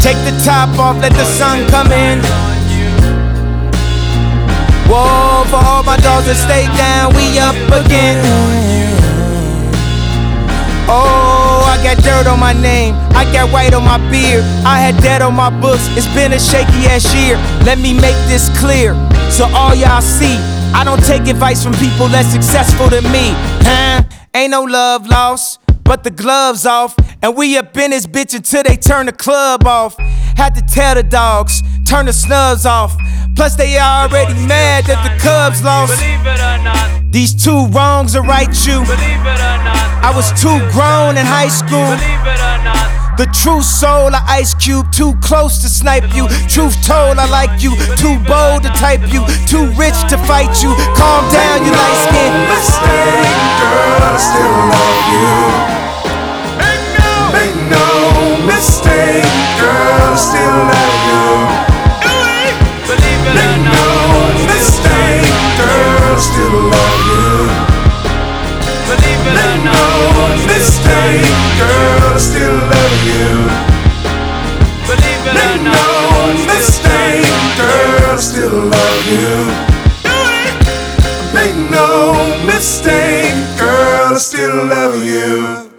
Take the top off, let the sun come in. Whoa, for all my dogs that stay down, we up again. Oh, I got dirt on my name, I got white on my beard, I had debt on my books, it's been a shaky ass year. Let me make this clear, so all y'all see, I don't take advice from people less successful than me. Ain't no love lost, but the gloves off, and we up in this bitch until they turn the club off. Had to tell the dogs, turn the snubs off. Plus they already mad that the Cubs lost. Believe it or not, these two wrongs are right, you. believe it or not, I was too grown in high school. believe it or not. The true soul of Ice Cube, too close to snipe you. Truth told, I like you. Too bold to type you. Too rich to fight you. Calm down, you light skin. Mistake, girl, I still love you. Make no mistake, girl, I still love you. Believe it or Make not, no mistake, girl, I still love you. believe it or Make not, no mistake, girl, I still love you. believe it or Make not, no mistake, girl, I still love you. Make no mistake, girl, I still love you.